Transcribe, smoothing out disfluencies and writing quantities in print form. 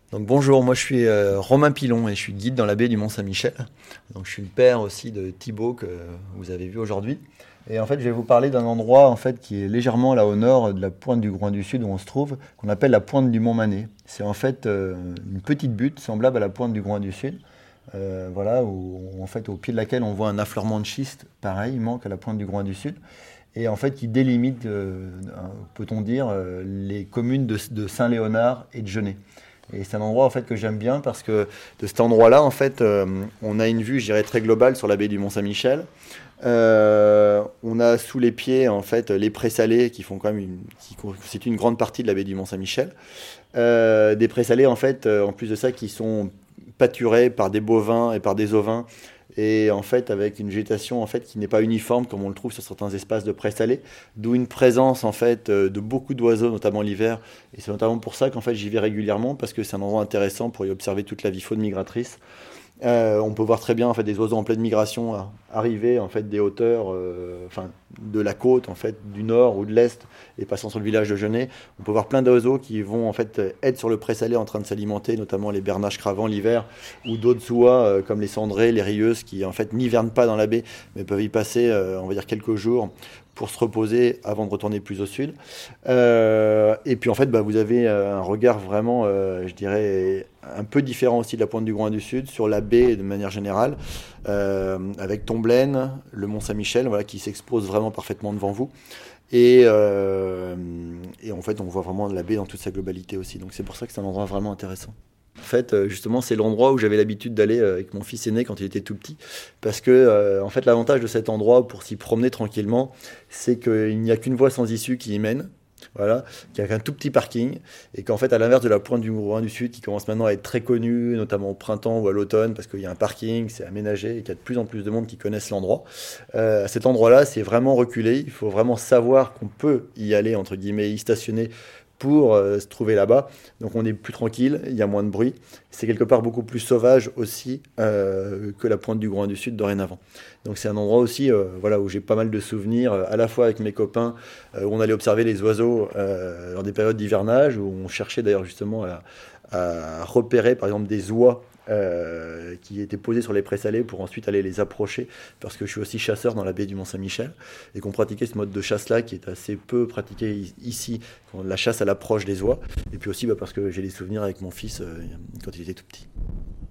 Donc bonjour, moi je suis Romain Pilon et je suis guide dans la baie du Mont-Saint-Michel. Donc je suis le père aussi de Thibaut que vous avez vu aujourd'hui. Et en fait je vais vous parler d'un endroit en fait qui est légèrement là au nord de la pointe du Groin du Sud où on se trouve, qu'on appelle la pointe du Mont-Manet. C'est en fait une petite butte semblable à la pointe du Groin du Sud. Voilà, en fait au pied de laquelle on voit un affleurement de schiste, pareil, il manque à la pointe du Groin du Sud. Et en fait qui délimite, peut-on dire, les communes de Saint-Léonard et de Genêt. Et c'est un endroit en fait que j'aime bien parce que de cet endroit-là, en fait, on a une vue, je dirais, très globale sur la baie du Mont-Saint-Michel. On a sous les pieds en fait les prés salés qui font quand même qui constituent une grande partie de la baie du Mont-Saint-Michel. Des prés salés en fait, en plus de ça, qui sont pâturés par des bovins et par des ovins et en fait avec une végétation en fait qui n'est pas uniforme comme on le trouve sur certains espaces de prés salés, d'où une présence en fait de beaucoup d'oiseaux, notamment l'hiver. Et c'est notamment pour ça qu'en fait j'y vais régulièrement parce que c'est un endroit intéressant pour y observer toute la vie faune migratrice. On peut voir très bien en fait des oiseaux en pleine migration arriver en fait des hauteurs, enfin de la côte en fait du nord ou de l'est et passant sur le village de Genêt. On peut voir plein d'oiseaux qui vont en fait être sur le pré salé en train de s'alimenter, notamment les bernaches cravants l'hiver ou d'autres oies comme les cendrées, les rieuses qui en fait n'hivernent pas dans la baie mais peuvent y passer on va dire quelques jours pour se reposer avant de retourner plus au sud. Et puis en fait, vous avez un regard vraiment, je dirais, un peu différent aussi de la pointe du Groin du Sud sur la baie de manière générale, avec Tomblaine, le Mont Saint-Michel, voilà, qui s'expose vraiment parfaitement devant vous. Et en fait, on voit vraiment la baie dans toute sa globalité aussi. Donc c'est pour ça que c'est un endroit vraiment intéressant. En fait, justement, c'est l'endroit où j'avais l'habitude d'aller avec mon fils aîné quand il était tout petit. Parce que, en fait, l'avantage de cet endroit pour s'y promener tranquillement, c'est qu'il n'y a qu'une voie sans issue qui y mène. Voilà, qu'il n'y a qu'un tout petit parking. Et qu'en fait, à l'inverse de la pointe du Groin du Sud, qui commence maintenant à être très connue, notamment au printemps ou à l'automne, parce qu'il y a un parking, c'est aménagé et qu'il y a de plus en plus de monde qui connaissent l'endroit. Cet endroit-là, c'est vraiment reculé. Il faut vraiment savoir qu'on peut y aller, entre guillemets, y stationner pour se trouver là-bas. Donc on est plus tranquille, il y a moins de bruit. C'est quelque part beaucoup plus sauvage aussi que la pointe du Groin du Sud dorénavant. Donc c'est un endroit aussi voilà, où j'ai pas mal de souvenirs, à la fois avec mes copains, où on allait observer les oiseaux dans des périodes d'hivernage, où on cherchait d'ailleurs justement à repérer par exemple des oies qui étaient posés sur les prés salés pour ensuite aller les approcher parce que je suis aussi chasseur dans la baie du Mont-Saint-Michel et qu'on pratiquait ce mode de chasse là qui est assez peu pratiqué ici, la chasse à l'approche des oies et puis aussi parce que j'ai des souvenirs avec mon fils quand il était tout petit.